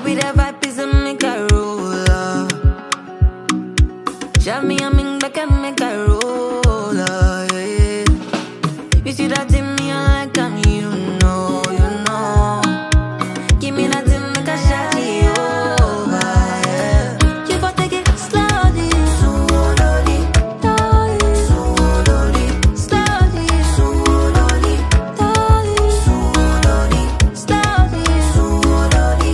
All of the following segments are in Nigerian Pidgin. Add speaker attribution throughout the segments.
Speaker 1: be the vibe is a make a roller. Shove me a ming back and make a roller, yeah. You see that in me, I like I'm you know, you know. Give me that in make a shot you over, yeah. You bout take it slowly, slowly, slowly, slowly, slowly, slowly, slowly, slowly, slowly, slowly,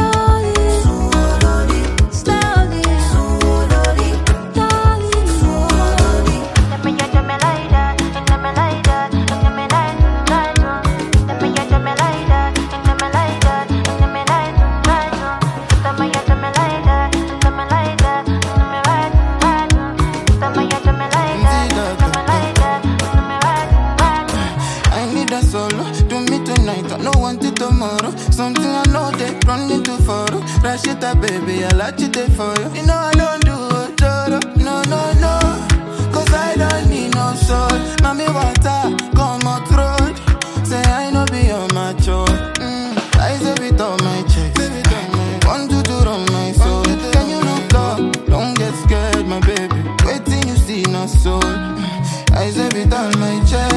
Speaker 1: slowly, slowly, slowly, slowly. Let me get me like that, and let me like that, and let me like that. Let me get me like that, and let me like that, and let me like that. Let me get me like that, and let me like that, and let me like that. Let me get me like that, and let me like that, and let me like that.
Speaker 2: I need a solo, do me tonight, I no want it tomorrow. Something I know they run into for. Rush it up, baby, I like it there for you. You know I don't do it, no, no, no. Cause I don't need no soul. Mommy water, come out road. Say I know be on my chore. I say it on my chest. Want to do on my soul. Can you look up? Don't get scared, my baby. Waiting you see no soul. I say it on my chest.